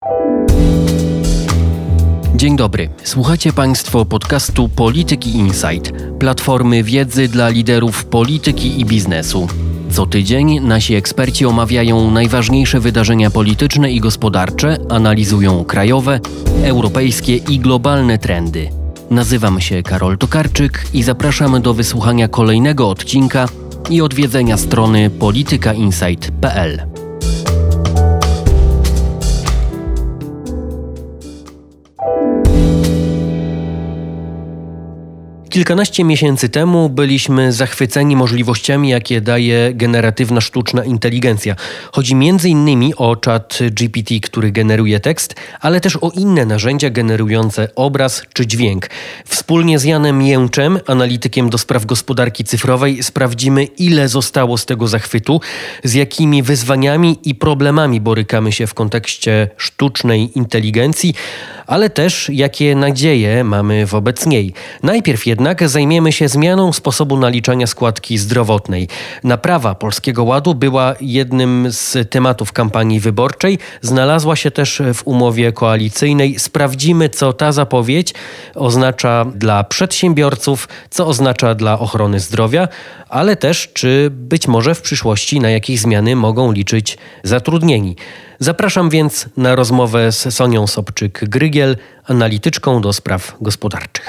Dzień dobry. Słuchacie Państwo podcastu Polityki Insight, platformy wiedzy dla liderów polityki i biznesu. Co tydzień nasi eksperci omawiają najważniejsze wydarzenia polityczne i gospodarcze, analizują krajowe, europejskie i globalne trendy. Nazywam się Karol Tokarczyk i zapraszam do wysłuchania kolejnego odcinka i odwiedzenia strony politykainsight.pl. Kilkanaście miesięcy temu byliśmy zachwyceni możliwościami, jakie daje generatywna sztuczna inteligencja. Chodzi m.in. o czat GPT, który generuje tekst, ale też o inne narzędzia generujące obraz czy dźwięk. Wspólnie z Janem Jęczem, analitykiem do spraw gospodarki cyfrowej, sprawdzimy, ile zostało z tego zachwytu, z jakimi wyzwaniami i problemami borykamy się w kontekście sztucznej inteligencji, ale też jakie nadzieje mamy wobec niej. Najpierw jednak zajmiemy się zmianą sposobu naliczania składki zdrowotnej. Naprawa Polskiego Ładu była jednym z tematów kampanii wyborczej. Znalazła się też w umowie koalicyjnej. Sprawdzimy, co ta zapowiedź oznacza dla przedsiębiorców, co oznacza dla ochrony zdrowia, ale też czy być może w przyszłości na jakieś zmiany mogą liczyć zatrudnieni. Zapraszam więc na rozmowę z Sonią Sobczyk-Grygiel, analityczką do spraw gospodarczych.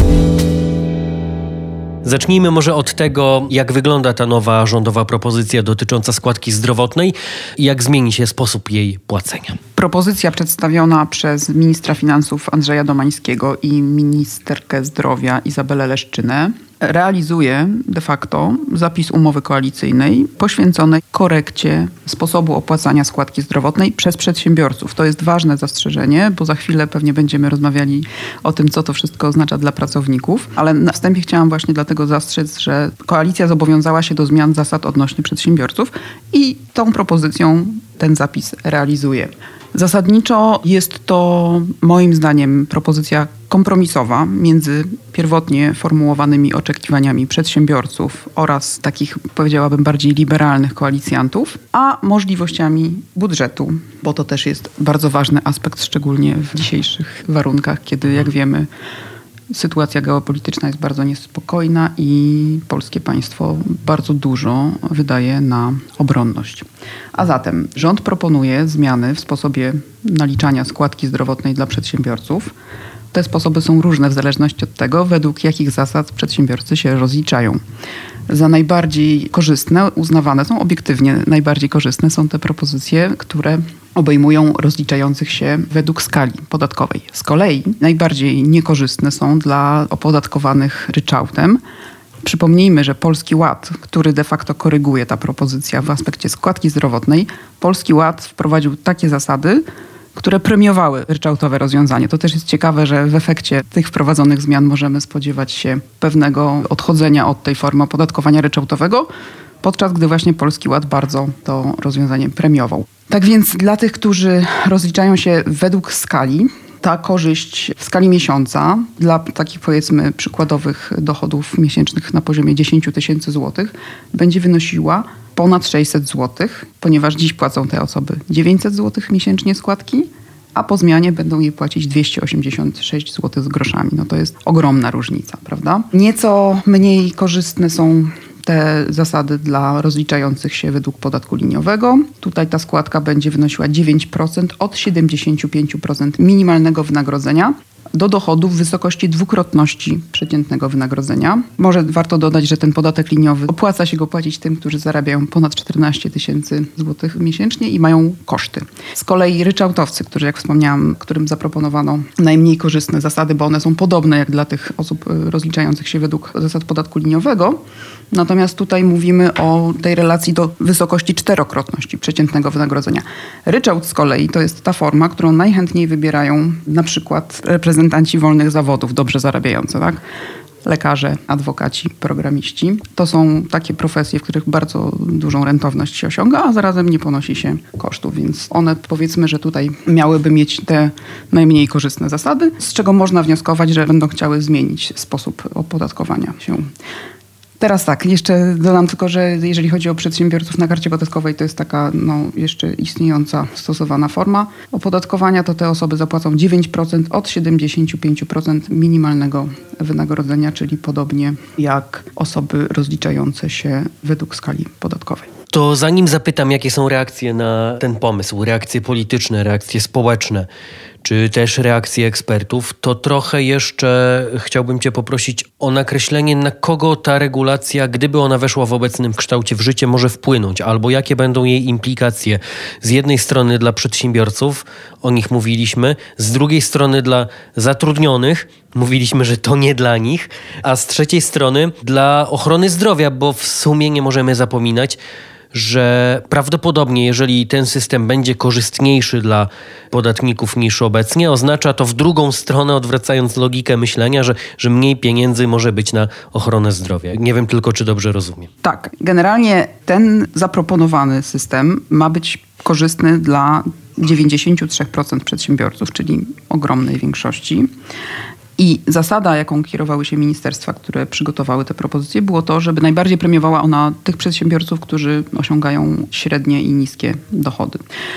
Zacznijmy może od tego, jak wygląda ta nowa rządowa propozycja dotycząca składki zdrowotnej i jak zmieni się sposób jej płacenia. Propozycja przedstawiona przez ministra finansów Andrzeja Domańskiego i ministerkę zdrowia Izabelę Leszczynę realizuje de facto zapis umowy koalicyjnej poświęconej korekcie sposobu opłacania składki zdrowotnej przez przedsiębiorców. To jest ważne zastrzeżenie, bo za chwilę pewnie będziemy rozmawiali o tym, co to wszystko oznacza dla pracowników. Ale na wstępie chciałam właśnie dlatego zastrzec, że koalicja zobowiązała się do zmian zasad odnośnie przedsiębiorców i tą propozycją ten zapis realizuje. Zasadniczo jest to moim zdaniem propozycja kompromisowa między pierwotnie formułowanymi oczekiwaniami przedsiębiorców oraz takich, powiedziałabym, bardziej liberalnych koalicjantów, a możliwościami budżetu, bo to też jest bardzo ważny aspekt, szczególnie w dzisiejszych warunkach, kiedy, jak wiemy, sytuacja geopolityczna jest bardzo niespokojna i polskie państwo bardzo dużo wydaje na obronność. A zatem rząd proponuje zmiany w sposobie naliczania składki zdrowotnej dla przedsiębiorców. Te sposoby są różne w zależności od tego, według jakich zasad przedsiębiorcy się rozliczają. Za najbardziej korzystne uznawane są, obiektywnie najbardziej korzystne są te propozycje, które obejmują rozliczających się według skali podatkowej. Z kolei najbardziej niekorzystne są dla opodatkowanych ryczałtem. Przypomnijmy, że Polski Ład, który de facto koryguje ta propozycja w aspekcie składki zdrowotnej, Polski Ład wprowadził takie zasady, które premiowały ryczałtowe rozwiązanie. To też jest ciekawe, że w efekcie tych wprowadzonych zmian możemy spodziewać się pewnego odchodzenia od tej formy opodatkowania ryczałtowego, podczas gdy właśnie Polski Ład bardzo to rozwiązanie premiował. Tak więc dla tych, którzy rozliczają się według skali, ta korzyść w skali miesiąca dla takich, powiedzmy, przykładowych dochodów miesięcznych na poziomie 10 000 złotych będzie wynosiła ponad 600 zł, ponieważ dziś płacą te osoby 900 zł miesięcznie składki, a po zmianie będą je płacić 286 zł z groszami. No to jest ogromna różnica, prawda? Nieco mniej korzystne są te zasady dla rozliczających się według podatku liniowego. Tutaj ta składka będzie wynosiła 9% od 75% minimalnego wynagrodzenia do dochodów w wysokości dwukrotności przeciętnego wynagrodzenia. Może warto dodać, że ten podatek liniowy opłaca się go płacić tym, którzy zarabiają ponad 14 000 złotych miesięcznie i mają koszty. Z kolei ryczałtowcy, którzy, jak wspomniałam, którym zaproponowano najmniej korzystne zasady, bo one są podobne jak dla tych osób rozliczających się według zasad podatku liniowego. Natomiast tutaj mówimy o tej relacji do wysokości czterokrotności przeciętnego wynagrodzenia. Ryczałt z kolei to jest ta forma, którą najchętniej wybierają na przykład reprezentanci wolnych zawodów, dobrze zarabiające, tak? Lekarze, adwokaci, programiści. To są takie profesje, w których bardzo dużą rentowność się osiąga, a zarazem nie ponosi się kosztów, więc one, powiedzmy, że tutaj miałyby mieć te najmniej korzystne zasady, z czego można wnioskować, że będą chciały zmienić sposób opodatkowania się. Teraz tak, jeszcze dodam tylko, że jeżeli chodzi o przedsiębiorców na karcie podatkowej, to jest taka jeszcze istniejąca, stosowana forma opodatkowania, to te osoby zapłacą 9% od 75% minimalnego wynagrodzenia, czyli podobnie jak osoby rozliczające się według skali podatkowej. To zanim zapytam, jakie są reakcje na ten pomysł, reakcje polityczne, reakcje społeczne, czy też reakcje ekspertów, to trochę jeszcze chciałbym Cię poprosić o nakreślenie, na kogo ta regulacja, gdyby ona weszła w obecnym kształcie w życie, może wpłynąć, albo jakie będą jej implikacje. Z jednej strony dla przedsiębiorców, o nich mówiliśmy, z drugiej strony dla zatrudnionych, mówiliśmy, że to nie dla nich, a z trzeciej strony dla ochrony zdrowia, bo w sumie nie możemy zapominać, że prawdopodobnie, jeżeli ten system będzie korzystniejszy dla podatników niż obecnie, oznacza to w drugą stronę, odwracając logikę myślenia, że mniej pieniędzy może być na ochronę zdrowia. Nie wiem tylko, czy dobrze rozumiem. Tak, generalnie ten zaproponowany system ma być korzystny dla 93% przedsiębiorców, czyli ogromnej większości. I zasada, jaką kierowały się ministerstwa, które przygotowały te propozycje, było to, żeby najbardziej premiowała ona tych przedsiębiorców, którzy osiągają średnie i niskie dochody.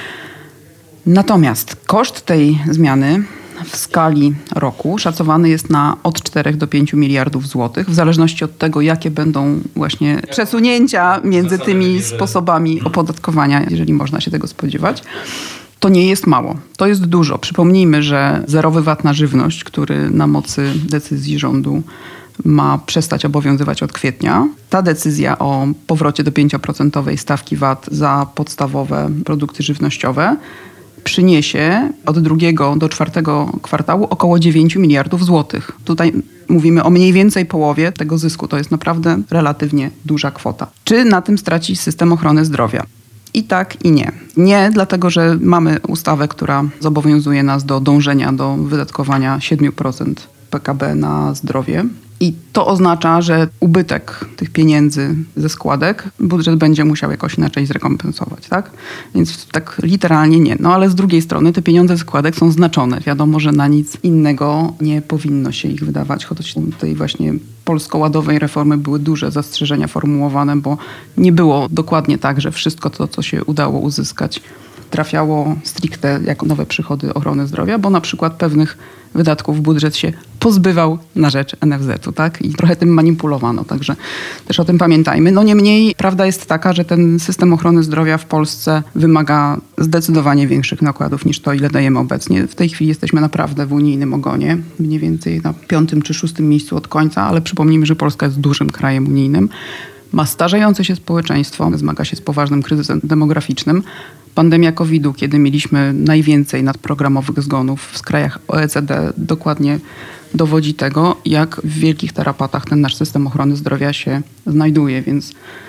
Natomiast koszt tej zmiany w skali roku szacowany jest na od 4 do 5 miliardów złotych, w zależności od tego, jakie będą właśnie przesunięcia między tymi sposobami opodatkowania, jeżeli można się tego spodziewać. To nie jest mało. To jest dużo. Przypomnijmy, że zerowy VAT na żywność, który na mocy decyzji rządu ma przestać obowiązywać od kwietnia. Ta decyzja o powrocie do 5% stawki VAT za podstawowe produkty żywnościowe przyniesie od 2 do 4 kwartału około 9 miliardów złotych. Tutaj mówimy o mniej więcej połowie tego zysku. To jest naprawdę relatywnie duża kwota. Czy na tym straci system ochrony zdrowia? I tak, i nie. Nie, dlatego że mamy ustawę, która zobowiązuje nas do dążenia do wydatkowania 7% PKB na zdrowie. I to oznacza, że ubytek tych pieniędzy ze składek budżet będzie musiał jakoś inaczej zrekompensować, tak? Więc tak literalnie nie. No ale z drugiej strony te pieniądze ze składek są znaczone. Wiadomo, że na nic innego nie powinno się ich wydawać, choć tej właśnie polsko-ładowej reformy były duże zastrzeżenia formułowane, bo nie było dokładnie tak, że wszystko to, co się udało uzyskać, trafiało stricte jako nowe przychody ochrony zdrowia, bo na przykład pewnych wydatków budżet się pozbywał na rzecz NFZ-u, tak? I trochę tym manipulowano, także też o tym pamiętajmy. No niemniej prawda jest taka, że ten system ochrony zdrowia w Polsce wymaga zdecydowanie większych nakładów niż to, ile dajemy obecnie. W tej chwili jesteśmy naprawdę w unijnym ogonie, mniej więcej na 5. czy 6. miejscu od końca, ale przypomnijmy, że Polska jest dużym krajem unijnym. Ma starzejące się społeczeństwo, zmaga się z poważnym kryzysem demograficznym. Pandemia COVID-u, kiedy mieliśmy najwięcej nadprogramowych zgonów w krajach OECD, dokładnie dowodzi tego, jak w wielkich tarapatach ten nasz system ochrony zdrowia się znajduje. Więc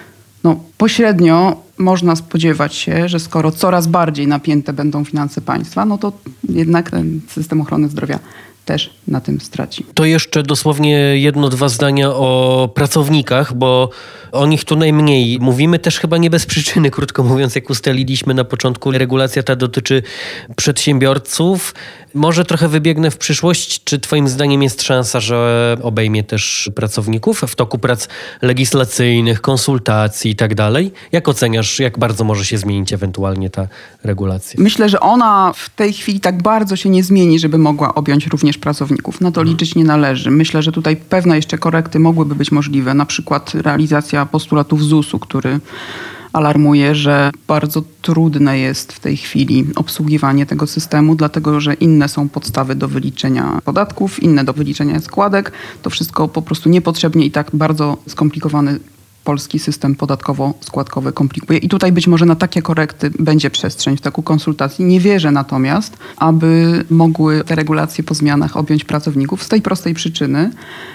pośrednio można spodziewać się, że skoro coraz bardziej napięte będą finanse państwa, no to jednak ten system ochrony zdrowia też na tym straci. To jeszcze dosłownie 1-2 zdania o pracownikach, bo o nich tu najmniej mówimy, też chyba nie bez przyczyny, krótko mówiąc, jak ustaliliśmy na początku. Regulacja ta dotyczy przedsiębiorców. Może trochę wybiegnę w przyszłość. Czy twoim zdaniem jest szansa, że obejmie też pracowników w toku prac legislacyjnych, konsultacji i tak dalej? Jak oceniasz, jak bardzo może się zmienić ewentualnie ta regulacja? Myślę, że ona w tej chwili tak bardzo się nie zmieni, żeby mogła objąć również pracowników. Na to liczyć nie należy. Myślę, że tutaj pewne jeszcze korekty mogłyby być możliwe. Na przykład realizacja postulatów ZUS-u, który alarmuje, że bardzo trudne jest w tej chwili obsługiwanie tego systemu, dlatego że inne są podstawy do wyliczenia podatków, inne do wyliczenia składek. To wszystko po prostu niepotrzebnie i tak bardzo skomplikowany polski system podatkowo-składkowy komplikuje. I tutaj być może na takie korekty będzie przestrzeń w toku konsultacji. Nie wierzę natomiast, aby mogły te regulacje po zmianach objąć pracowników z tej prostej przyczyny,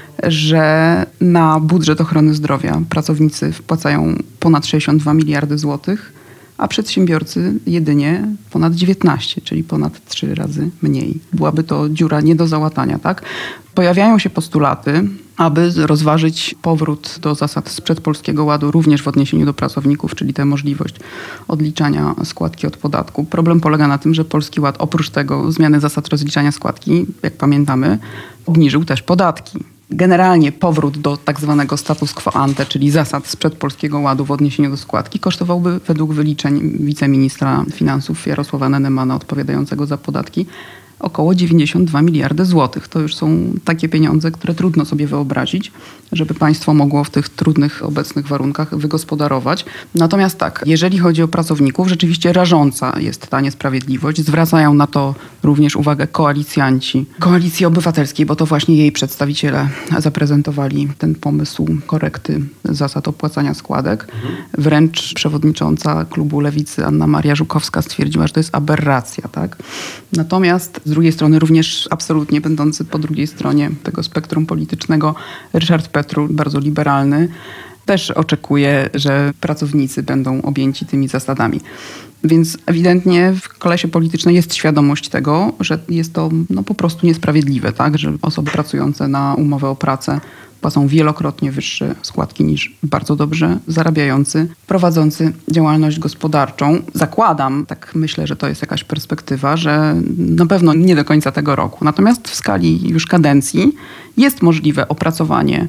że na budżet ochrony zdrowia pracownicy wpłacają ponad 62 miliardy złotych, a przedsiębiorcy jedynie ponad 19, czyli ponad 3 razy mniej. Byłaby to dziura nie do załatania, tak? Pojawiają się postulaty, aby rozważyć powrót do zasad sprzed Polskiego Ładu również w odniesieniu do pracowników, czyli tę możliwość odliczania składki od podatku. Problem polega na tym, że Polski Ład oprócz tego zmiany zasad rozliczania składki, jak pamiętamy, obniżył też podatki. generalnie powrót do tak zwanego status quo ante, czyli zasad sprzed Polskiego Ładu w odniesieniu do składki, kosztowałby według wyliczeń wiceministra finansów Jarosława Nennemana odpowiadającego za podatki około 92 miliardy złotych. To już są takie pieniądze, które trudno sobie wyobrazić, żeby państwo mogło w tych trudnych obecnych warunkach wygospodarować. Natomiast tak, jeżeli chodzi o pracowników, rzeczywiście rażąca jest ta niesprawiedliwość. Zwracają na to również uwagę koalicjanci Koalicji Obywatelskiej, bo to właśnie jej przedstawiciele zaprezentowali ten pomysł korekty zasad opłacania składek. Wręcz przewodnicząca klubu Lewicy Anna Maria Żukowska stwierdziła, że to jest aberracja, tak? Natomiast z drugiej strony również absolutnie będący po drugiej stronie tego spektrum politycznego Ryszard Petru, bardzo liberalny, też oczekuje, że pracownicy będą objęci tymi zasadami. Więc ewidentnie w klasie politycznej jest świadomość tego, że jest to po prostu niesprawiedliwe, tak? Że osoby pracujące na umowę o pracę płacą wielokrotnie wyższe składki niż bardzo dobrze zarabiający, prowadzący działalność gospodarczą. Zakładam, tak myślę, że to jest jakaś perspektywa, że na pewno nie do końca tego roku. Natomiast w skali już kadencji jest możliwe opracowanie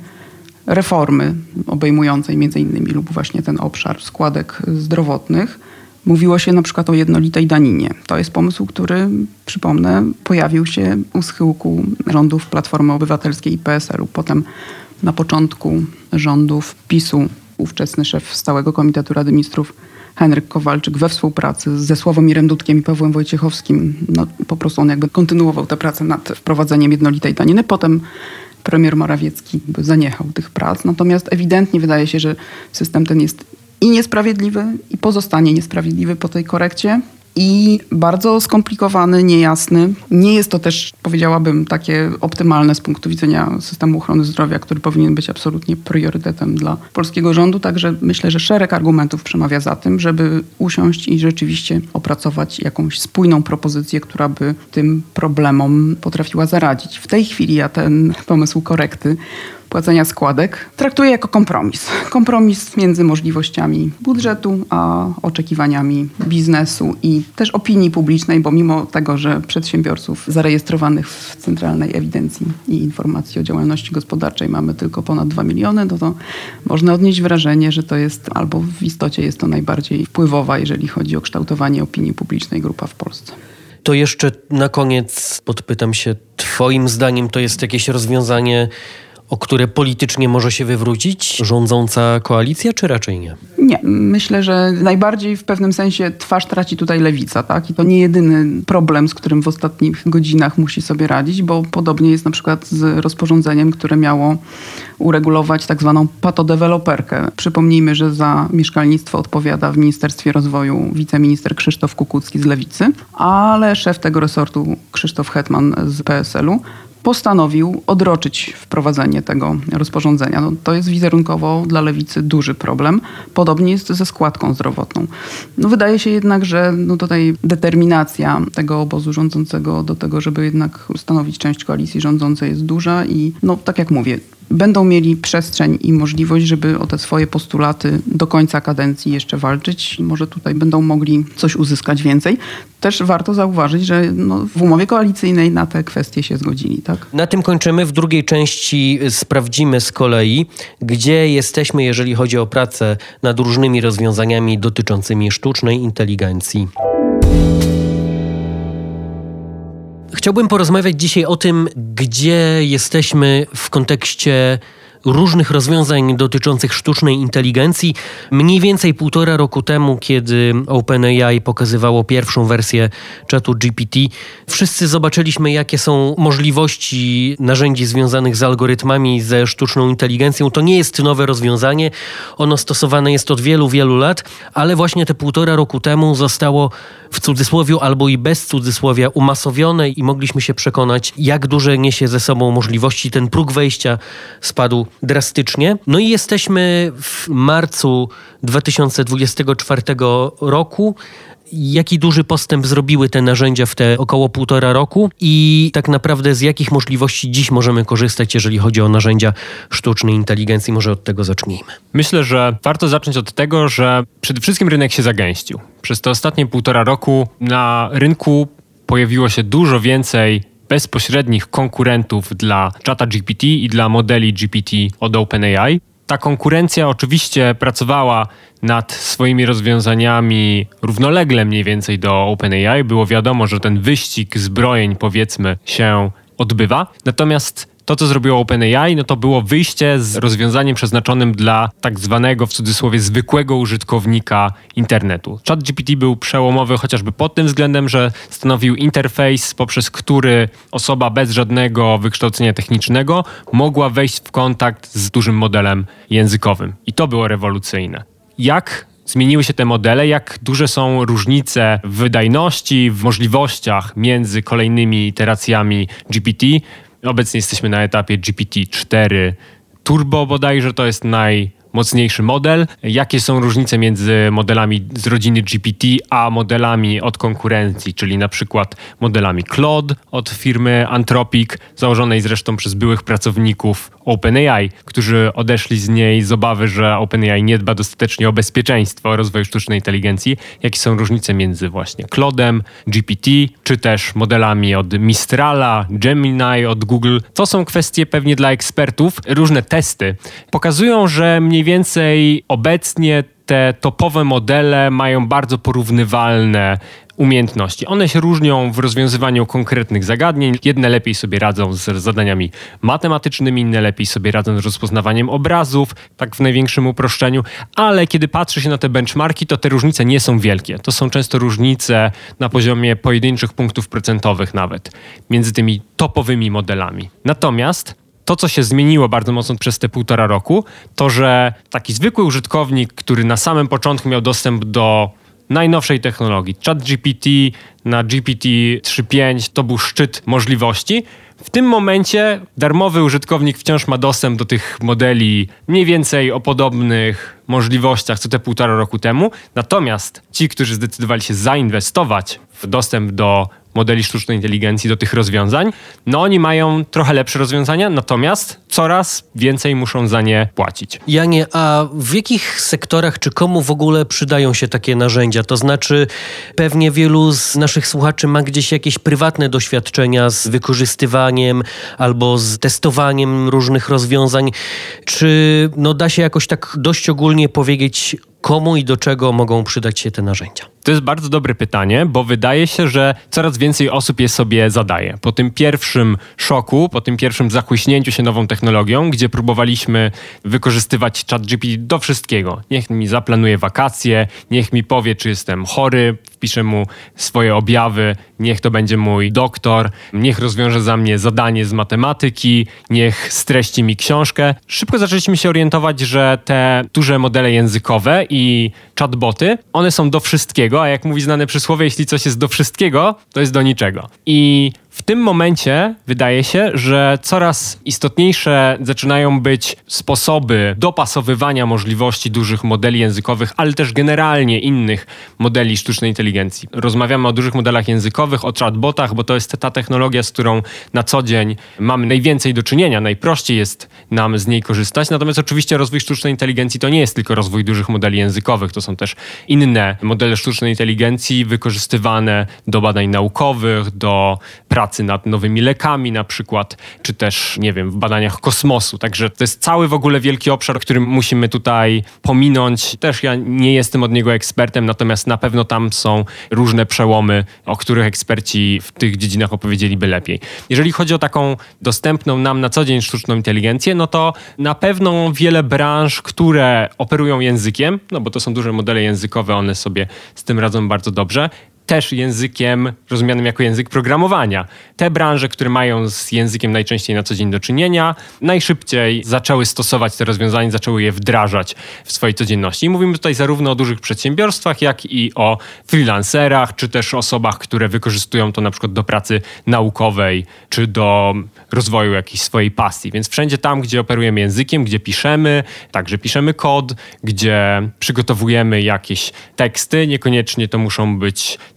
reformy obejmującej między innymi lub właśnie ten obszar składek zdrowotnych. Mówiło się na przykład o jednolitej daninie. To jest pomysł, który, przypomnę, pojawił się u schyłku rządów Platformy Obywatelskiej i PSL-u. Potem na początku rządów PiS-u ówczesny szef Stałego Komitetu Rady Ministrów Henryk Kowalczyk we współpracy ze Sławomirem Dudkiem i Pawłem Wojciechowskim, po prostu on jakby kontynuował tę pracę nad wprowadzeniem jednolitej daniny. Potem premier Morawiecki zaniechał tych prac. Natomiast ewidentnie wydaje się, że system ten jest i niesprawiedliwy, i pozostanie niesprawiedliwy po tej korekcie. I bardzo skomplikowany, niejasny. Nie jest to też, powiedziałabym, takie optymalne z punktu widzenia systemu ochrony zdrowia, który powinien być absolutnie priorytetem dla polskiego rządu. Także myślę, że szereg argumentów przemawia za tym, żeby usiąść i rzeczywiście opracować jakąś spójną propozycję, która by tym problemom potrafiła zaradzić. W tej chwili ja ten pomysł korekty płacenia składek traktuję jako kompromis. Kompromis między możliwościami budżetu, a oczekiwaniami biznesu i też opinii publicznej, bo mimo tego, że przedsiębiorców zarejestrowanych w Centralnej Ewidencji i Informacji o Działalności Gospodarczej mamy tylko ponad 2 miliony, to można odnieść wrażenie, że to jest, albo w istocie jest to najbardziej wpływowa, jeżeli chodzi o kształtowanie opinii publicznej grupa w Polsce. To jeszcze na koniec podpytam się, twoim zdaniem to jest jakieś rozwiązanie, o które politycznie może się wywrócić rządząca koalicja, czy raczej nie? Nie. Myślę, że najbardziej w pewnym sensie twarz traci tutaj lewica, tak? I to nie jedyny problem, z którym w ostatnich godzinach musi sobie radzić, bo podobnie jest na przykład z rozporządzeniem, które miało uregulować tak zwaną patodeweloperkę. Przypomnijmy, że za mieszkalnictwo odpowiada w Ministerstwie Rozwoju wiceminister Krzysztof Kukucki z Lewicy, ale szef tego resortu Krzysztof Hetman z PSL-u postanowił odroczyć wprowadzenie tego rozporządzenia. To jest wizerunkowo dla lewicy duży problem. Podobnie jest ze składką zdrowotną. Wydaje się jednak, że tutaj determinacja tego obozu rządzącego do tego, żeby jednak stanowić część koalicji rządzącej jest duża i tak jak mówię, będą mieli przestrzeń i możliwość, żeby o te swoje postulaty do końca kadencji jeszcze walczyć. Może tutaj będą mogli coś uzyskać więcej. Też warto zauważyć, że w umowie koalicyjnej na te kwestie się zgodzili. Tak? Na tym kończymy. W drugiej części sprawdzimy z kolei, gdzie jesteśmy, jeżeli chodzi o pracę nad różnymi rozwiązaniami dotyczącymi sztucznej inteligencji. Chciałbym porozmawiać dzisiaj o tym, gdzie jesteśmy w kontekście różnych rozwiązań dotyczących sztucznej inteligencji. Mniej więcej 1,5 roku temu, kiedy OpenAI pokazywało pierwszą wersję czatu GPT, wszyscy zobaczyliśmy, jakie są możliwości narzędzi związanych z algorytmami, ze sztuczną inteligencją. To nie jest nowe rozwiązanie. Ono stosowane jest od wielu, wielu lat, ale właśnie te 1,5 roku temu zostało w cudzysłowiu albo i bez cudzysłowia umasowione i mogliśmy się przekonać, jak duże niesie ze sobą możliwości. Ten próg wejścia spadł drastycznie. I jesteśmy w marcu 2024 roku. Jaki duży postęp zrobiły te narzędzia w te około 1,5 roku i tak naprawdę z jakich możliwości dziś możemy korzystać, jeżeli chodzi o narzędzia sztucznej inteligencji? Może od tego zacznijmy. Myślę, że warto zacząć od tego, że przede wszystkim rynek się zagęścił. Przez te ostatnie 1,5 roku na rynku pojawiło się dużo więcej bezpośrednich konkurentów dla ChatGPT i dla modeli GPT od OpenAI. Ta konkurencja oczywiście pracowała nad swoimi rozwiązaniami równolegle mniej więcej do OpenAI. Było wiadomo, że ten wyścig zbrojeń, powiedzmy, się odbywa. Natomiast to, co zrobiło OpenAI, no to było wyjście z rozwiązaniem przeznaczonym dla tak zwanego, w cudzysłowie, zwykłego użytkownika internetu. ChatGPT był przełomowy chociażby pod tym względem, że stanowił interfejs, poprzez który osoba bez żadnego wykształcenia technicznego mogła wejść w kontakt z dużym modelem językowym. I to było rewolucyjne. Jak zmieniły się te modele, jak duże są różnice w wydajności, w możliwościach między kolejnymi iteracjami GPT. Obecnie jesteśmy na etapie GPT-4 Turbo bodajże, to jest najmocniejszy model. Jakie są różnice między modelami z rodziny GPT a modelami od konkurencji, czyli na przykład modelami Claude od firmy Anthropic, założonej zresztą przez byłych pracowników OpenAI, którzy odeszli z niej z obawy, że OpenAI nie dba dostatecznie o bezpieczeństwo rozwoju sztucznej inteligencji. Jakie są różnice między właśnie Claude'em, GPT, czy też modelami od Mistrala, Gemini od Google. To są kwestie pewnie dla ekspertów. Różne testy pokazują, że mniej więcej obecnie te topowe modele mają bardzo porównywalne umiejętności. One się różnią w rozwiązywaniu konkretnych zagadnień. Jedne lepiej sobie radzą z zadaniami matematycznymi, inne lepiej sobie radzą z rozpoznawaniem obrazów, tak w największym uproszczeniu, ale kiedy patrzy się na te benchmarki, to te różnice nie są wielkie. To są często różnice na poziomie pojedynczych punktów procentowych nawet między tymi topowymi modelami. Natomiast to, co się zmieniło bardzo mocno przez te 1,5 roku, to że taki zwykły użytkownik, który na samym początku miał dostęp do najnowszej technologii, ChatGPT na GPT-3.5 to był szczyt możliwości. W tym momencie darmowy użytkownik wciąż ma dostęp do tych modeli mniej więcej o podobnych możliwościach co te 1,5 roku temu. Natomiast ci, którzy zdecydowali się zainwestować w dostęp do modeli sztucznej inteligencji, do tych rozwiązań, no oni mają trochę lepsze rozwiązania, natomiast coraz więcej muszą za nie płacić. Janie, a w jakich sektorach czy komu w ogóle przydają się takie narzędzia? To znaczy pewnie wielu z naszych słuchaczy ma gdzieś jakieś prywatne doświadczenia z wykorzystywaniem albo z testowaniem różnych rozwiązań. Czy da się jakoś tak dość ogólnie powiedzieć, komu i do czego mogą przydać się te narzędzia? To jest bardzo dobre pytanie, bo wydaje się, że coraz więcej osób je sobie zadaje. Po tym pierwszym szoku, po tym pierwszym zachłyśnięciu się nową technologią, gdzie próbowaliśmy wykorzystywać ChatGPT do wszystkiego. Niech mi zaplanuje wakacje, niech mi powie, czy jestem chory, wpiszę mu swoje objawy, niech to będzie mój doktor, niech rozwiąże za mnie zadanie z matematyki, niech streści mi książkę. Szybko zaczęliśmy się orientować, że te duże modele językowe i chatboty, one są do wszystkiego, a jak mówi znane przysłowie, jeśli coś jest do wszystkiego, to jest do niczego. I w tym momencie wydaje się, że coraz istotniejsze zaczynają być sposoby dopasowywania możliwości dużych modeli językowych, ale też generalnie innych modeli sztucznej inteligencji. Rozmawiamy o dużych modelach językowych, o chatbotach, bo to jest ta technologia, z którą na co dzień mamy najwięcej do czynienia, najprościej jest nam z niej korzystać. Natomiast oczywiście rozwój sztucznej inteligencji to nie jest tylko rozwój dużych modeli językowych, to są też inne modele sztucznej inteligencji wykorzystywane do badań naukowych, do pracy nad nowymi lekami na przykład, czy też, w badaniach kosmosu. Także to jest cały w ogóle wielki obszar, który musimy tutaj pominąć. Też ja nie jestem od niego ekspertem, natomiast na pewno tam są różne przełomy, o których eksperci w tych dziedzinach opowiedzieliby lepiej. Jeżeli chodzi o taką dostępną nam na co dzień sztuczną inteligencję, no to na pewno wiele branż, które operują językiem, bo to są duże modele językowe, one sobie z tym radzą bardzo dobrze, też językiem rozumianym jako język programowania. Te branże, które mają z językiem najczęściej na co dzień do czynienia, najszybciej zaczęły stosować te rozwiązania, zaczęły je wdrażać w swojej codzienności. I mówimy tutaj zarówno o dużych przedsiębiorstwach, jak i o freelancerach, czy też osobach, które wykorzystują to na przykład do pracy naukowej, czy do rozwoju jakiejś swojej pasji. Więc wszędzie tam, gdzie operujemy językiem, gdzie piszemy, także piszemy kod, gdzie przygotowujemy jakieś teksty, niekoniecznie to muszą być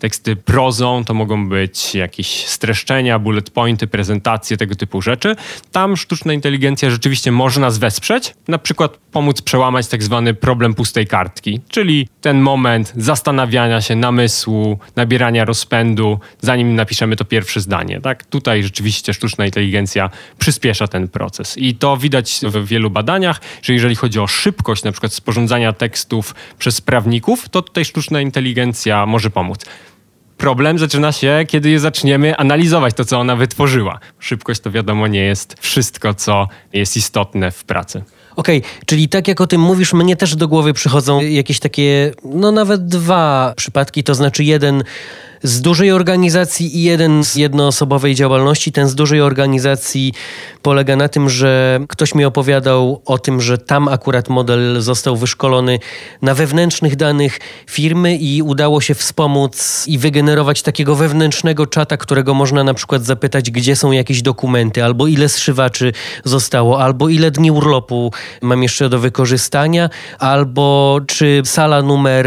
teksty prozą, to mogą być jakieś streszczenia, bullet pointy, prezentacje, tego typu rzeczy. Tam sztuczna inteligencja rzeczywiście może nas wesprzeć, na przykład pomóc przełamać tak zwany problem pustej kartki, czyli ten moment zastanawiania się, namysłu, nabierania rozpędu, zanim napiszemy to pierwsze zdanie. Tak? Tutaj rzeczywiście sztuczna inteligencja przyspiesza ten proces. I to widać w wielu badaniach, że jeżeli chodzi o szybkość na przykład sporządzania tekstów przez prawników, to tutaj sztuczna inteligencja może pomóc. Problem zaczyna się, kiedy je zaczniemy analizować, to co ona wytworzyła. Szybkość to wiadomo nie jest wszystko, co jest istotne w pracy. Okej, czyli tak jak o tym mówisz, mnie też do głowy przychodzą jakieś takie, nawet 2 przypadki, to znaczy jeden z dużej organizacji i jeden z jednoosobowej działalności. Ten z dużej organizacji polega na tym, że ktoś mi opowiadał o tym, że tam akurat model został wyszkolony na wewnętrznych danych firmy i udało się wspomóc i wygenerować takiego wewnętrznego czata, którego można na przykład zapytać, gdzie są jakieś dokumenty, albo ile zszywaczy zostało, albo ile dni urlopu mam jeszcze do wykorzystania, albo czy sala numer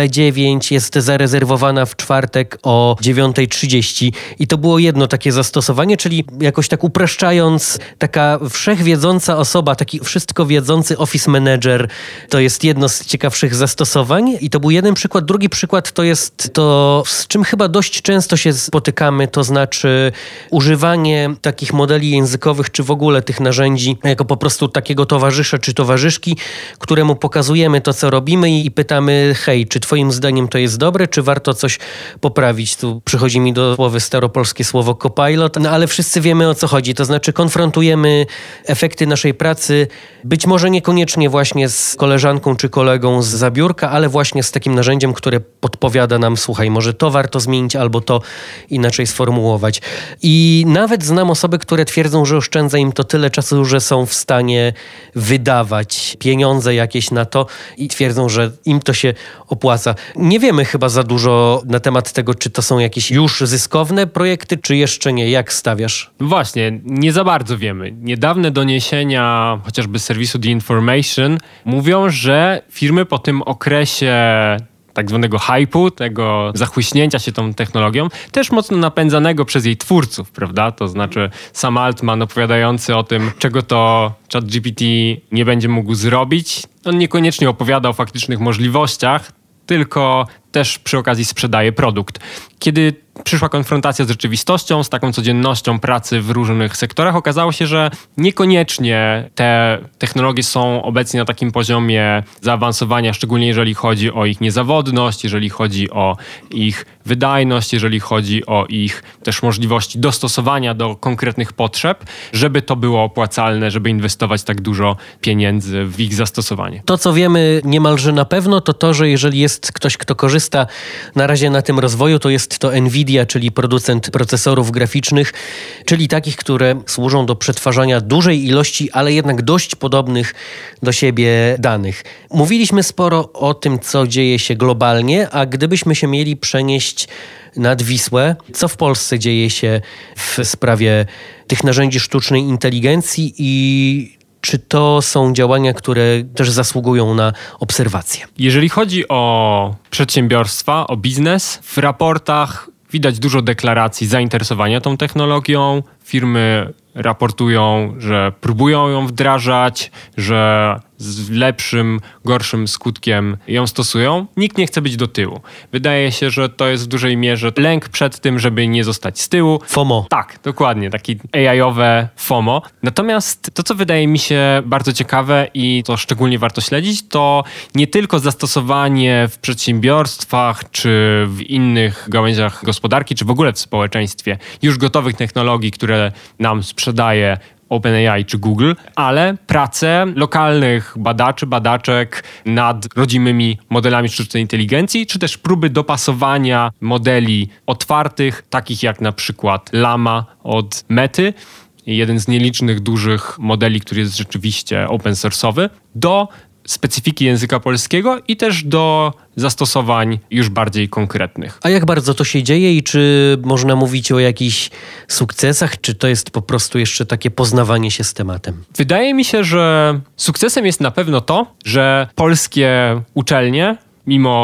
B9 jest zarezerwowana w czwartek o 9:30. I to było jedno takie zastosowanie, czyli jakoś tak upraszczając, taka wszechwiedząca osoba, taki wszystko wiedzący office manager, to jest jedno z ciekawszych zastosowań. I to był jeden przykład. Drugi przykład to jest to, z czym chyba dość często się spotykamy, to znaczy używanie takich modeli językowych, czy w ogóle tych narzędzi, jako po prostu takiego towarzysza czy towarzyszki, któremu pokazujemy to, co robimy i pytamy, hej, czy twoim zdaniem to jest dobre, czy warto coś poprawić? Tu przychodzi mi do głowy staropolskie słowo copilot, ale wszyscy wiemy, o co chodzi. To znaczy konfrontujemy efekty naszej pracy, być może niekoniecznie właśnie z koleżanką czy kolegą zza biurka, ale właśnie z takim narzędziem, które podpowiada nam, słuchaj, może to warto zmienić albo to inaczej sformułować. I nawet znam osoby, które twierdzą, że oszczędza im to tyle czasu, że są w stanie wydawać pieniądze jakieś na to i twierdzą, że im to się opłaca. Nie wiemy chyba za dużo na temat tego, czy to są jakieś już zyskowne projekty, czy jeszcze nie. Jak stawiasz? Właśnie, nie za bardzo wiemy. Niedawne doniesienia chociażby serwisu The Information mówią, że firmy po tym okresie tak zwanego hype'u, tego zachłyśnięcia się tą technologią, też mocno napędzanego przez jej twórców, prawda? To znaczy Sam Altman opowiadający o tym, czego to ChatGPT nie będzie mógł zrobić. On niekoniecznie opowiada o faktycznych możliwościach, tylko też przy okazji sprzedaje produkt. Kiedy przyszła konfrontacja z rzeczywistością, z taką codziennością pracy w różnych sektorach, okazało się, że niekoniecznie te technologie są obecnie na takim poziomie zaawansowania, szczególnie jeżeli chodzi o ich niezawodność, jeżeli chodzi o ich wydajność, jeżeli chodzi o ich też możliwości dostosowania do konkretnych potrzeb, żeby to było opłacalne, żeby inwestować tak dużo pieniędzy w ich zastosowanie. To, co wiemy niemalże na pewno, to, że jeżeli jest ktoś, kto korzysta na razie na tym rozwoju, to jest to Nvidia, czyli producent procesorów graficznych, czyli takich, które służą do przetwarzania dużej ilości, ale jednak dość podobnych do siebie danych. Mówiliśmy sporo o tym, co dzieje się globalnie, a gdybyśmy się mieli przenieść nad Wisłę, co w Polsce dzieje się w sprawie tych narzędzi sztucznej inteligencji i czy to są działania, które też zasługują na obserwację? Jeżeli chodzi o przedsiębiorstwa, o biznes, w raportach widać dużo deklaracji zainteresowania tą technologią. Firmy raportują, że próbują ją wdrażać, że z lepszym, gorszym skutkiem ją stosują. Nikt nie chce być do tyłu. Wydaje się, że to jest w dużej mierze lęk przed tym, żeby nie zostać z tyłu. FOMO. Tak, dokładnie. Takie AI-owe FOMO. Natomiast to, co wydaje mi się bardzo ciekawe i to szczególnie warto śledzić, to nie tylko zastosowanie w przedsiębiorstwach czy w innych gałęziach gospodarki, czy w ogóle w społeczeństwie już gotowych technologii, które nam sprzedaje OpenAI czy Google, ale prace lokalnych badaczy, badaczek nad rodzimymi modelami sztucznej inteligencji, czy też próby dopasowania modeli otwartych, takich jak na przykład Llama od Mety, jeden z nielicznych dużych modeli, który jest rzeczywiście open source'owy, do specyfiki języka polskiego i też do zastosowań już bardziej konkretnych. A jak bardzo to się dzieje i czy można mówić o jakichś sukcesach, czy to jest po prostu jeszcze takie poznawanie się z tematem? Wydaje mi się, że sukcesem jest na pewno to, że polskie uczelnie, mimo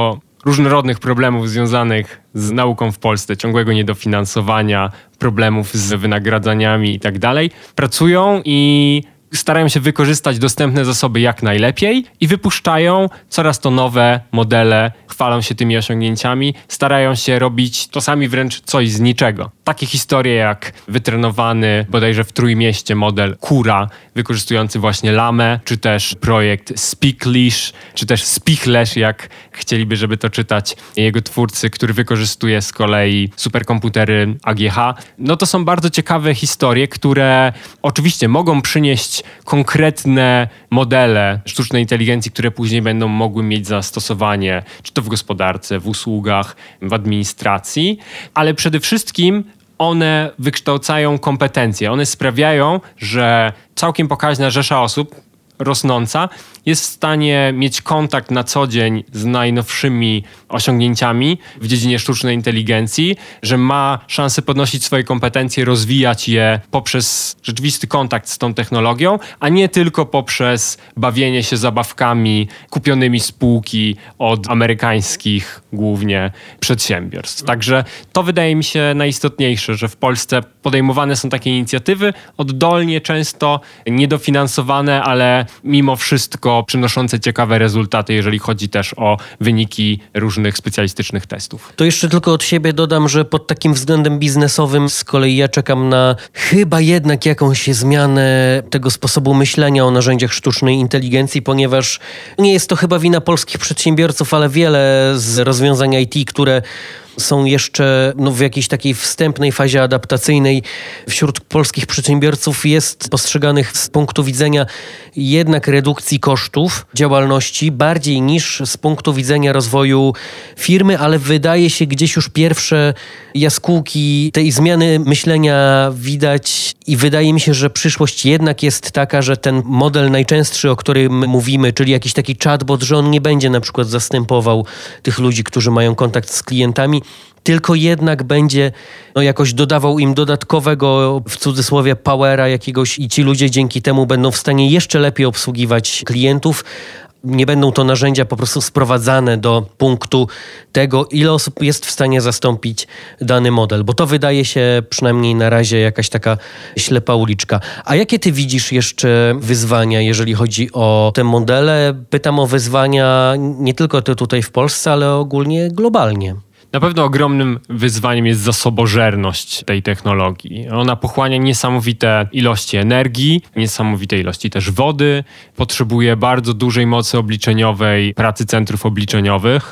różnorodnych problemów związanych z nauką w Polsce, ciągłego niedofinansowania, problemów z wynagradzaniami i tak dalej, pracują i starają się wykorzystać dostępne zasoby jak najlepiej i wypuszczają coraz to nowe modele, chwalą się tymi osiągnięciami, starają się robić czasami wręcz coś z niczego. Takie historie jak wytrenowany bodajże w Trójmieście model Kura, wykorzystujący właśnie lamę, czy też projekt Speaklish, czy też Speaklesh, jak chcieliby, żeby to czytać jego twórcy, który wykorzystuje z kolei superkomputery AGH. No to są bardzo ciekawe historie, które oczywiście mogą przynieść konkretne modele sztucznej inteligencji, które później będą mogły mieć zastosowanie, czy to w gospodarce, w usługach, w administracji, ale przede wszystkim one wykształcają kompetencje. One sprawiają, że całkiem pokaźna rzesza osób, rosnąca, jest w stanie mieć kontakt na co dzień z najnowszymi osiągnięciami w dziedzinie sztucznej inteligencji, że ma szansę podnosić swoje kompetencje, rozwijać je poprzez rzeczywisty kontakt z tą technologią, a nie tylko poprzez bawienie się zabawkami kupionymi z półki od amerykańskich głównie przedsiębiorstw. Także to wydaje mi się najistotniejsze, że w Polsce podejmowane są takie inicjatywy, oddolnie często niedofinansowane, ale mimo wszystko przynoszące ciekawe rezultaty, jeżeli chodzi też o wyniki różnych specjalistycznych testów. To jeszcze tylko od siebie dodam, że pod takim względem biznesowym z kolei ja czekam na chyba jednak jakąś zmianę tego sposobu myślenia o narzędziach sztucznej inteligencji, ponieważ nie jest to chyba wina polskich przedsiębiorców, ale wiele z rozwiązań IT, które są jeszcze w jakiejś takiej wstępnej fazie adaptacyjnej wśród polskich przedsiębiorców jest postrzeganych z punktu widzenia jednak redukcji kosztów działalności bardziej niż z punktu widzenia rozwoju firmy, ale wydaje się gdzieś już pierwsze jaskółki tej zmiany myślenia widać i wydaje mi się, że przyszłość jednak jest taka, że ten model najczęstszy, o którym mówimy, czyli jakiś taki chatbot, że on nie będzie na przykład zastępował tych ludzi, którzy mają kontakt z klientami, tylko jednak będzie jakoś dodawał im dodatkowego, w cudzysłowie, powera jakiegoś i ci ludzie dzięki temu będą w stanie jeszcze lepiej obsługiwać klientów. Nie będą to narzędzia po prostu sprowadzane do punktu tego, ile osób jest w stanie zastąpić dany model, bo to wydaje się przynajmniej na razie jakaś taka ślepa uliczka. A jakie ty widzisz jeszcze wyzwania, jeżeli chodzi o te modele? Pytam o wyzwania nie tylko te tutaj w Polsce, ale ogólnie globalnie. Na pewno ogromnym wyzwaniem jest zasobożerność tej technologii. Ona pochłania niesamowite ilości energii, niesamowite ilości też wody, potrzebuje bardzo dużej mocy obliczeniowej, pracy centrów obliczeniowych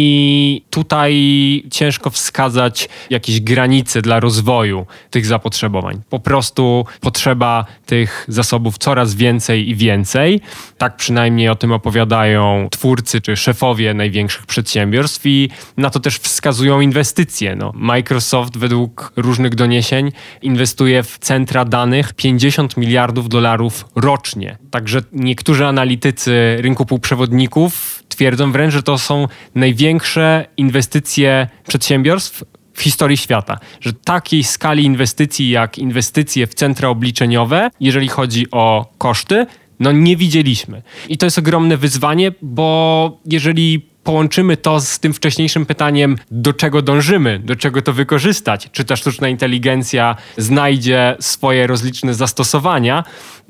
i tutaj ciężko wskazać jakieś granice dla rozwoju tych zapotrzebowań. Po prostu potrzeba tych zasobów coraz więcej i więcej. Tak przynajmniej o tym opowiadają twórcy czy szefowie największych przedsiębiorstw i na to też wskazują inwestycje. Microsoft według różnych doniesień inwestuje w centra danych $50 miliardów rocznie. Także niektórzy analitycy rynku półprzewodników twierdzą wręcz, że to są największe inwestycje przedsiębiorstw w historii świata. Że takiej skali inwestycji jak inwestycje w centra obliczeniowe, jeżeli chodzi o koszty, nie widzieliśmy. I to jest ogromne wyzwanie, bo jeżeli połączymy to z tym wcześniejszym pytaniem, do czego dążymy, do czego to wykorzystać, czy ta sztuczna inteligencja znajdzie swoje rozliczne zastosowania,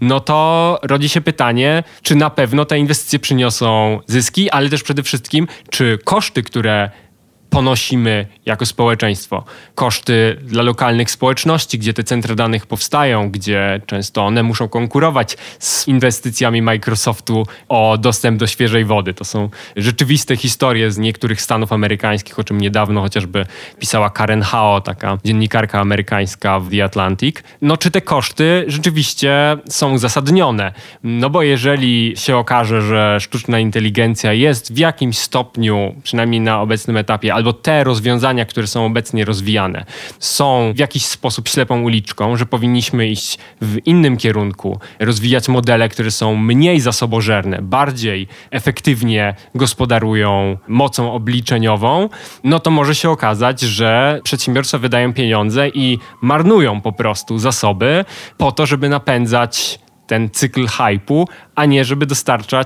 to rodzi się pytanie, czy na pewno te inwestycje przyniosą zyski, ale też przede wszystkim, czy koszty, które ponosimy jako społeczeństwo. Koszty dla lokalnych społeczności, gdzie te centra danych powstają, gdzie często one muszą konkurować z inwestycjami Microsoftu o dostęp do świeżej wody. To są rzeczywiste historie z niektórych stanów amerykańskich, o czym niedawno chociażby pisała Karen Hao, taka dziennikarka amerykańska w The Atlantic. Czy te koszty rzeczywiście są uzasadnione? Bo jeżeli się okaże, że sztuczna inteligencja jest w jakimś stopniu, przynajmniej na obecnym etapie, albo te rozwiązania, które są obecnie rozwijane, są w jakiś sposób ślepą uliczką, że powinniśmy iść w innym kierunku, rozwijać modele, które są mniej zasobożerne, bardziej efektywnie gospodarują mocą obliczeniową, to może się okazać, że przedsiębiorstwa wydają pieniądze i marnują po prostu zasoby po to, żeby napędzać ten cykl hype'u, a nie żeby dostarczać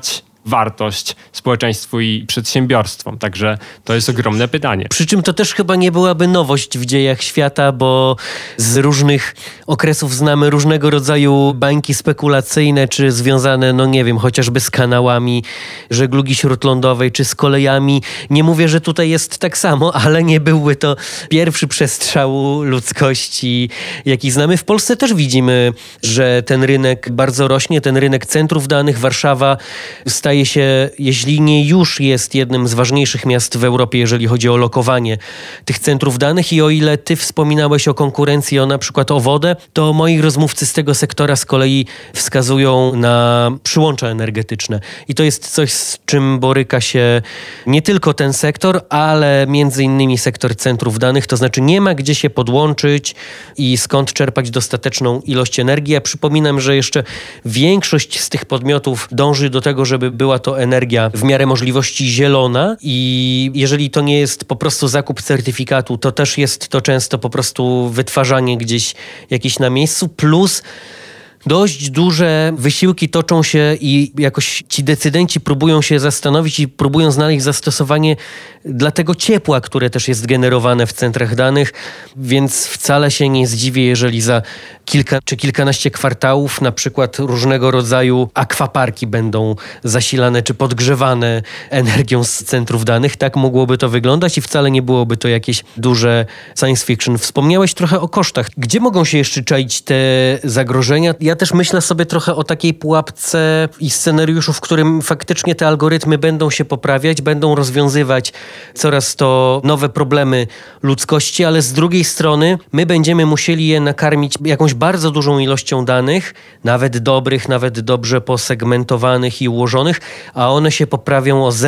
wartość społeczeństwu i przedsiębiorstwom. Także to jest ogromne pytanie. Przy czym to też chyba nie byłaby nowość w dziejach świata, bo z różnych okresów znamy różnego rodzaju bańki spekulacyjne, czy związane, no nie wiem, chociażby z kanałami żeglugi śródlądowej, czy z kolejami. Nie mówię, że tutaj jest tak samo, ale nie byłby to pierwszy przestrzał ludzkości, jaki znamy. W Polsce też widzimy, że ten rynek bardzo rośnie, ten rynek centrów danych. Warszawa staje się, jeśli nie już jest jednym z ważniejszych miast w Europie, jeżeli chodzi o lokowanie tych centrów danych. I o ile ty wspominałeś o konkurencji, na przykład o wodę, to moi rozmówcy z tego sektora z kolei wskazują na przyłącza energetyczne. I to jest coś, z czym boryka się nie tylko ten sektor, ale między innymi sektor centrów danych. To znaczy nie ma gdzie się podłączyć i skąd czerpać dostateczną ilość energii. Ja przypominam, że jeszcze większość z tych podmiotów dąży do tego, żeby była to energia w miarę możliwości zielona i jeżeli to nie jest po prostu zakup certyfikatu, to też jest to często po prostu wytwarzanie gdzieś jakieś na miejscu, plus dość duże wysiłki toczą się i jakoś ci decydenci próbują się zastanowić i próbują znaleźć zastosowanie dla tego ciepła, które też jest generowane w centrach danych, więc wcale się nie zdziwię, jeżeli za kilka czy kilkanaście kwartałów na przykład różnego rodzaju akwaparki będą zasilane czy podgrzewane energią z centrów danych. Tak mogłoby to wyglądać i wcale nie byłoby to jakieś duże science fiction. Wspomniałeś trochę o kosztach. Gdzie mogą się jeszcze czaić te zagrożenia? Ja też myślę sobie trochę o takiej pułapce i scenariuszu, w którym faktycznie te algorytmy będą się poprawiać, będą rozwiązywać coraz to nowe problemy ludzkości, ale z drugiej strony my będziemy musieli je nakarmić jakąś bardzo dużą ilością danych, nawet dobrych, nawet dobrze posegmentowanych i ułożonych, a one się poprawią o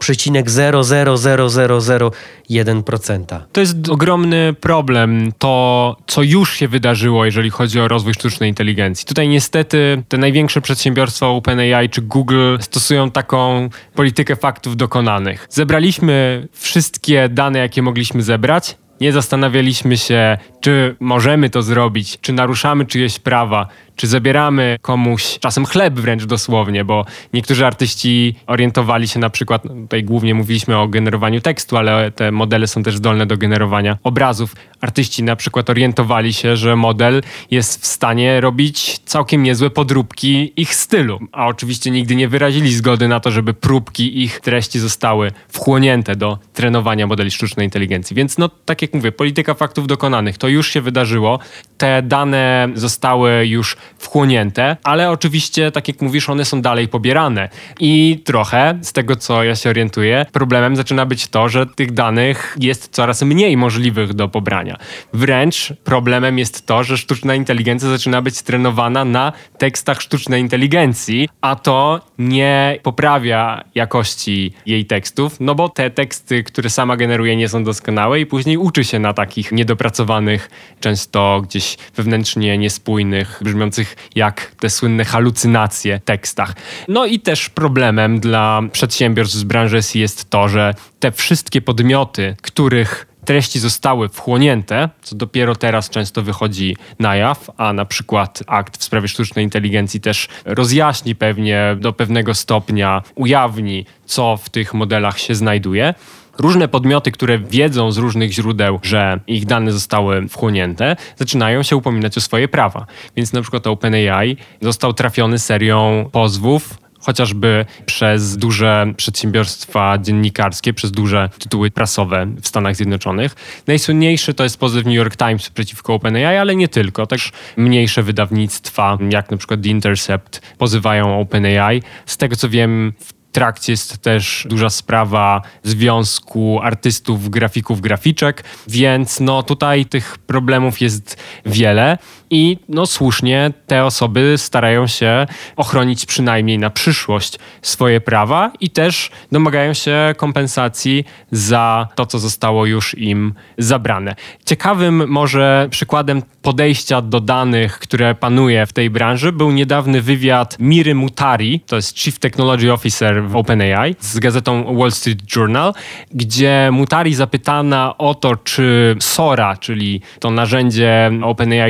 0,00001%. To jest ogromny problem, to co już się wydarzyło, jeżeli chodzi o rozwój sztucznej inteligencji. Tutaj niestety te największe przedsiębiorstwa OpenAI czy Google stosują taką politykę faktów dokonanych. Zebraliśmy wszystkie dane, jakie mogliśmy zebrać. Nie zastanawialiśmy się, czy możemy to zrobić, czy naruszamy czyjeś prawa, czy zabieramy komuś czasem chleb wręcz dosłownie, bo niektórzy artyści orientowali się na przykład, tutaj głównie mówiliśmy o generowaniu tekstu, ale te modele są też zdolne do generowania obrazów. Artyści na przykład orientowali się, że model jest w stanie robić całkiem niezłe podróbki ich stylu, a oczywiście nigdy nie wyrazili zgody na to, żeby próbki ich treści zostały wchłonięte do trenowania modeli sztucznej inteligencji. Więc no, tak jak mówię, polityka faktów dokonanych, to już się wydarzyło. Te dane zostały już wchłonięte, ale oczywiście, tak jak mówisz, one są dalej pobierane. I trochę, z tego co ja się orientuję, problemem zaczyna być to, że tych danych jest coraz mniej możliwych do pobrania. Wręcz problemem jest to, że sztuczna inteligencja zaczyna być trenowana na tekstach sztucznej inteligencji, a to nie poprawia jakości jej tekstów, no bo te teksty, które sama generuje, nie są doskonałe i później uczy się na takich niedopracowanych, często gdzieś wewnętrznie niespójnych, brzmiących jak te słynne halucynacje tekstach. No i też problemem dla przedsiębiorstw z branży jest to, że te wszystkie podmioty, których treści zostały wchłonięte, co dopiero teraz często wychodzi na jaw, a na przykład akt w sprawie sztucznej inteligencji też rozjaśni pewnie do pewnego stopnia, ujawni, co w tych modelach się znajduje. Różne podmioty, które wiedzą z różnych źródeł, że ich dane zostały wchłonięte, zaczynają się upominać o swoje prawa. Więc na przykład OpenAI został trafiony serią pozwów, chociażby przez duże przedsiębiorstwa dziennikarskie, przez duże tytuły prasowe w Stanach Zjednoczonych. Najsłynniejszy to jest pozew New York Times przeciwko OpenAI, ale nie tylko. Też mniejsze wydawnictwa, jak na przykład The Intercept, pozywają OpenAI. Z tego co wiem, w trakcie jest też duża sprawa Związku Artystów, Grafików, Graficzek, więc no tutaj tych problemów jest wiele i no słusznie te osoby starają się ochronić przynajmniej na przyszłość swoje prawa i też domagają się kompensacji za to, co zostało już im zabrane. Ciekawym może przykładem podejścia do danych, które panuje w tej branży, był niedawny wywiad Miry Mutari, to jest Chief Technology Officer w OpenAI, z gazetą Wall Street Journal, gdzie Mutari zapytana o to, czy Sora, czyli to narzędzie OpenAI mogące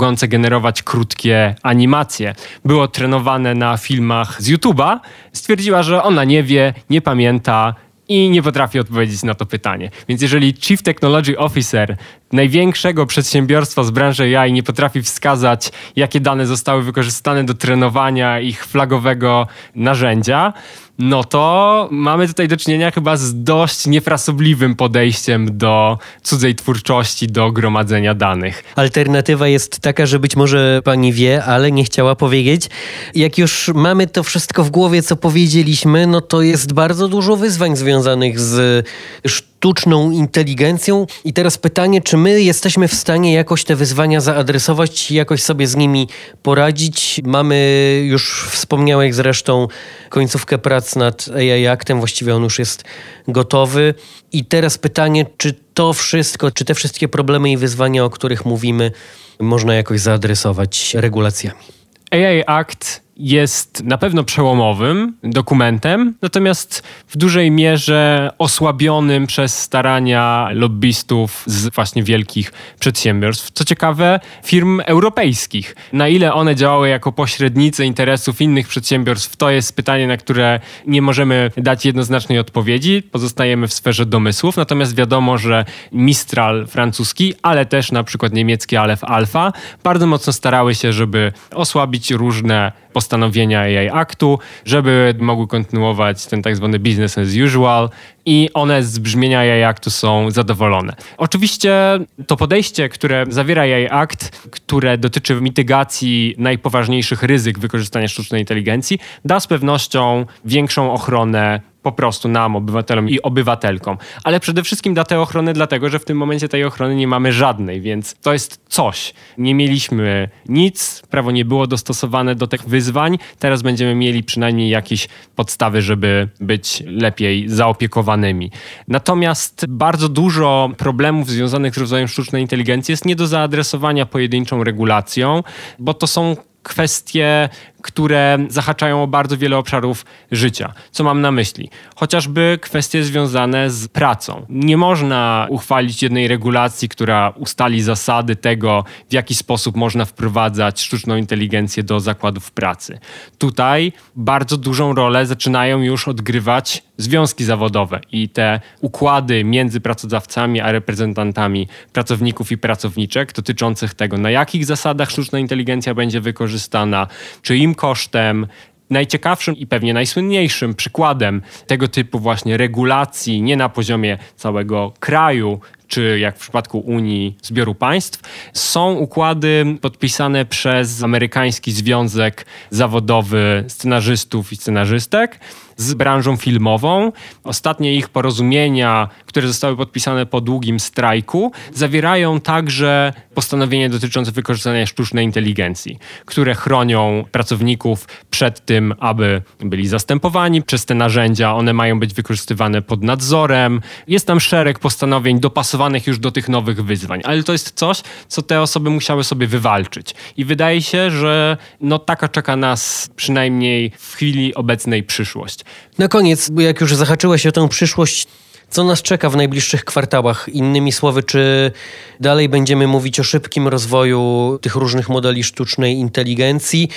mogące generować krótkie animacje. Było trenowane na filmach z YouTube'a. Stwierdziła, że ona nie wie, nie pamięta i nie potrafi odpowiedzieć na to pytanie. Więc jeżeli Chief Technology Officer największego przedsiębiorstwa z branży AI nie potrafi wskazać, jakie dane zostały wykorzystane do trenowania ich flagowego narzędzia, no to mamy tutaj do czynienia chyba z dość niefrasobliwym podejściem do cudzej twórczości, do gromadzenia danych. Alternatywa jest taka, że być może pani wie, ale nie chciała powiedzieć. Jak już mamy to wszystko w głowie, co powiedzieliśmy, no to jest bardzo dużo wyzwań związanych z sztuczną inteligencją. I teraz pytanie, czy my jesteśmy w stanie jakoś te wyzwania zaadresować, jakoś sobie z nimi poradzić? Mamy już, wspomniałeś zresztą, końcówkę prac nad AI Actem, właściwie on już jest gotowy. I teraz pytanie, czy to wszystko, czy te wszystkie problemy i wyzwania, o których mówimy, można jakoś zaadresować regulacjami? AI Act jest na pewno przełomowym dokumentem, natomiast w dużej mierze osłabionym przez starania lobbystów z właśnie wielkich przedsiębiorstw. Co ciekawe, firm europejskich. Na ile one działały jako pośrednicy interesów innych przedsiębiorstw, to jest pytanie, na które nie możemy dać jednoznacznej odpowiedzi. Pozostajemy w sferze domysłów, natomiast wiadomo, że Mistral francuski, ale też na przykład niemiecki Aleph Alpha bardzo mocno starały się, żeby osłabić różne postanowienia AI Actu, żeby mogły kontynuować ten tak zwany business as usual i one z brzmienia AI Actu są zadowolone. Oczywiście to podejście, które zawiera AI Act, które dotyczy mitygacji najpoważniejszych ryzyk wykorzystania sztucznej inteligencji, da z pewnością większą ochronę po prostu nam, obywatelom i obywatelkom. Ale przede wszystkim da tę ochronę dlatego, że w tym momencie tej ochrony nie mamy żadnej, więc to jest coś. Nie mieliśmy nic, prawo nie było dostosowane do tych wyzwań. Teraz będziemy mieli przynajmniej jakieś podstawy, żeby być lepiej zaopiekowanymi. Natomiast bardzo dużo problemów związanych z rozwojem sztucznej inteligencji jest nie do zaadresowania pojedynczą regulacją, bo to są kwestie, które zahaczają o bardzo wiele obszarów życia. Co mam na myśli? Chociażby kwestie związane z pracą. Nie można uchwalić jednej regulacji, która ustali zasady tego, w jaki sposób można wprowadzać sztuczną inteligencję do zakładów pracy. Tutaj bardzo dużą rolę zaczynają już odgrywać związki zawodowe i te układy między pracodawcami a reprezentantami pracowników i pracowniczek dotyczących tego, na jakich zasadach sztuczna inteligencja będzie wykorzystana, czyim kosztem. Najciekawszym i pewnie najsłynniejszym przykładem tego typu właśnie regulacji, nie na poziomie całego kraju, czy jak w przypadku Unii, zbioru państw, są układy podpisane przez amerykański Związek Zawodowy Scenarzystów i Scenarzystek z branżą filmową. Ostatnie ich porozumienia, które zostały podpisane po długim strajku, zawierają także postanowienia dotyczące wykorzystania sztucznej inteligencji, które chronią pracowników przed tym, aby byli zastępowani przez te narzędzia. One mają być wykorzystywane pod nadzorem. Jest tam szereg postanowień dopasowanych już do tych nowych wyzwań, ale to jest coś, co te osoby musiały sobie wywalczyć. I wydaje się, że taka czeka nas przynajmniej w chwili obecnej przyszłość. Na koniec, jak już zahaczyłeś o tę przyszłość, co nas czeka w najbliższych kwartałach? Innymi słowy, czy dalej będziemy mówić o szybkim rozwoju tych różnych modeli sztucznej inteligencji?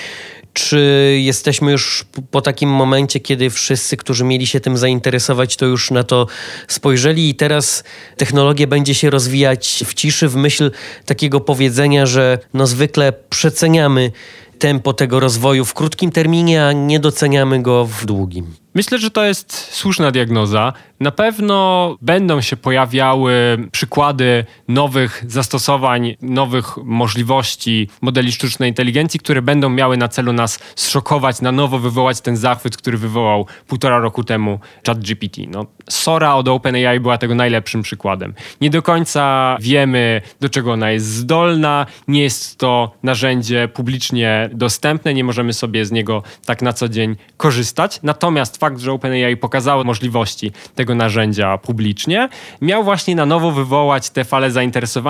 Czy jesteśmy już po takim momencie, kiedy wszyscy, którzy mieli się tym zainteresować, to już na to spojrzeli i teraz technologia będzie się rozwijać w ciszy, w myśl takiego powiedzenia, że zwykle przeceniamy tempo tego rozwoju w krótkim terminie, a nie doceniamy go w długim? Myślę, że to jest słuszna diagnoza. Na pewno będą się pojawiały przykłady nowych zastosowań, nowych możliwości modeli sztucznej inteligencji, które będą miały na celu nas zszokować, na nowo wywołać ten zachwyt, który wywołał 1,5 roku temu ChatGPT. Sora od OpenAI była tego najlepszym przykładem. Nie do końca wiemy, do czego ona jest zdolna. Nie jest to narzędzie publicznie dostępne. Nie możemy sobie z niego tak na co dzień korzystać. Natomiast fakt, że OpenAI pokazało możliwości tego narzędzia publicznie, miał właśnie na nowo wywołać tę falę zainteresowania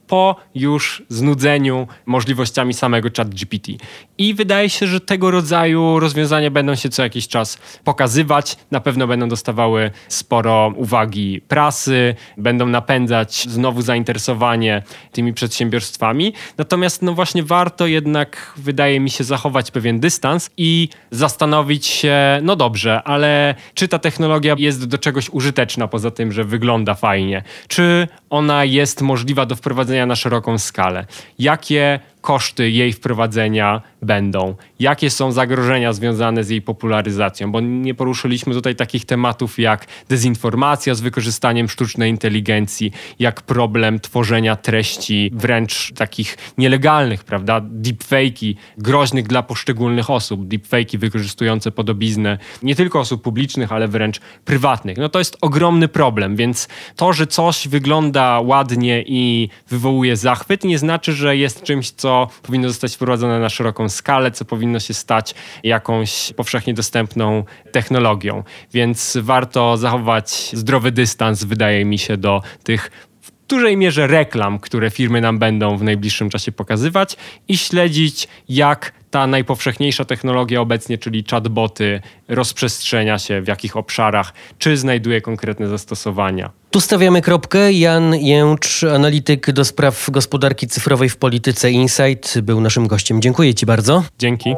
po już znudzeniu możliwościami samego ChatGPT. I wydaje się, że tego rodzaju rozwiązania będą się co jakiś czas pokazywać. Na pewno będą dostawały sporo uwagi prasy, będą napędzać znowu zainteresowanie tymi przedsiębiorstwami. Natomiast właśnie warto jednak, wydaje mi się, zachować pewien dystans i zastanowić się, no dobrze, ale czy ta technologia jest do czegoś użyteczna poza tym, że wygląda fajnie? Czy ona jest możliwa do wprowadzenia na szeroką skalę? Jakie koszty jej wprowadzenia będą? Jakie są zagrożenia związane z jej popularyzacją? Bo nie poruszyliśmy tutaj takich tematów jak dezinformacja z wykorzystaniem sztucznej inteligencji, jak problem tworzenia treści wręcz takich nielegalnych, prawda? Deepfake'i, groźnych dla poszczególnych osób. Deepfake'i wykorzystujące podobiznę nie tylko osób publicznych, ale wręcz prywatnych. No to jest ogromny problem, więc to, że coś wygląda ładnie i wywołuje zachwyt, nie znaczy, że jest czymś, co powinno zostać wprowadzone na szeroką skalę, co powinno się stać jakąś powszechnie dostępną technologią. Więc warto zachować zdrowy dystans, wydaje mi się, do tych w dużej mierze reklam, które firmy nam będą w najbliższym czasie pokazywać i śledzić, jak ta najpowszechniejsza technologia obecnie, czyli chatboty, rozprzestrzenia się, w jakich obszarach, czy znajduje konkretne zastosowania. Tu stawiamy kropkę. Jan Jęcz, analityk do spraw gospodarki cyfrowej w Polityce Insight, był naszym gościem. Dziękuję Ci bardzo. Dzięki.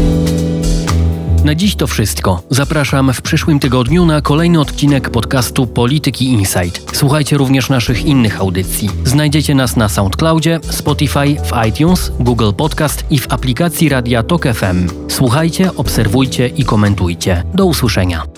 Na dziś to wszystko. Zapraszam w przyszłym tygodniu na kolejny odcinek podcastu Polityki Insight. Słuchajcie również naszych innych audycji. Znajdziecie nas na SoundCloudzie, Spotify, w iTunes, Google Podcast i w aplikacji Radia Tok FM. Słuchajcie, obserwujcie i komentujcie. Do usłyszenia.